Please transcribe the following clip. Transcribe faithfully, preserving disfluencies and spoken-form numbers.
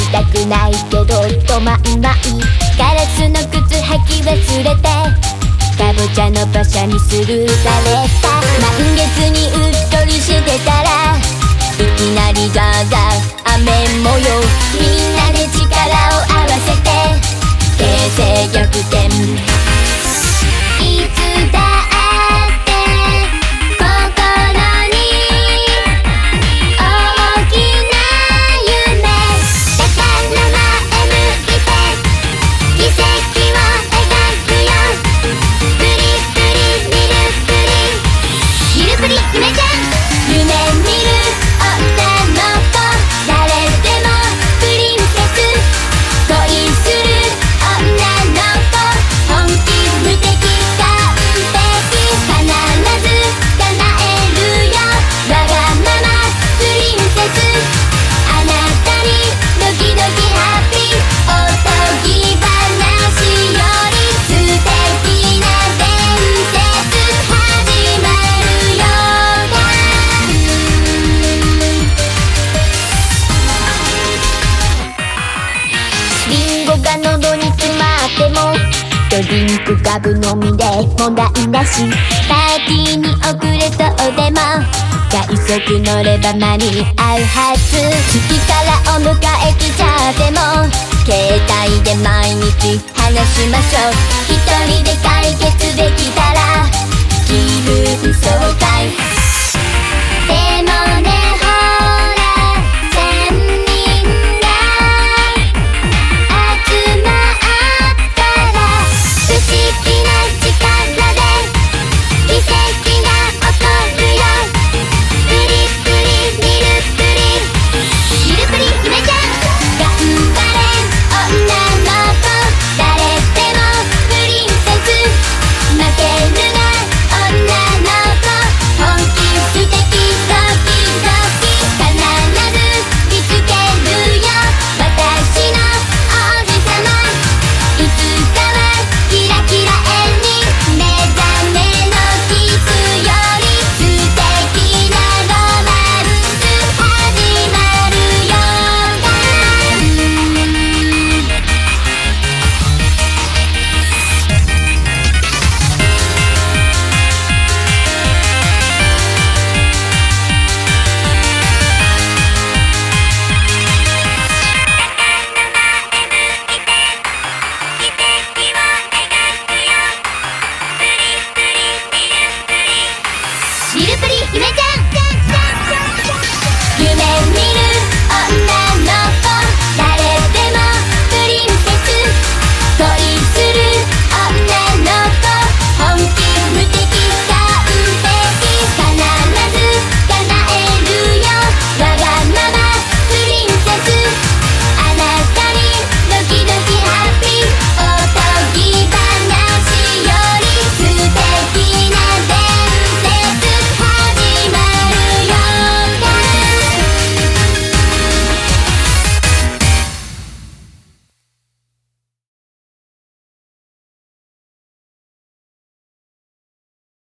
たくないけどとまんまいガラスの靴履き忘れてかぼちゃの馬車にスルーされた満月にうっとりしてたらいきなりザーザー雨模様みんなで力を合わせて形勢逆転いつだって心に大きな夢だから前向いて奇跡を描くよプリプリミルプリミルプリ夢ちゃん夢見る女の子誰でもプリンセス恋する女の子本気無敵完璧必ず叶えるよわがままプリンセスあなたにドキドキハッピーおとぎ話より素敵な伝説始まるよリンゴが喉に詰まってもドリンクガブ飲みで問題なしパーティーに遅れそうでも快速乗れば間に合うはず月からお迎え来ちゃっても携帯で毎日話しましょう一人で解決できた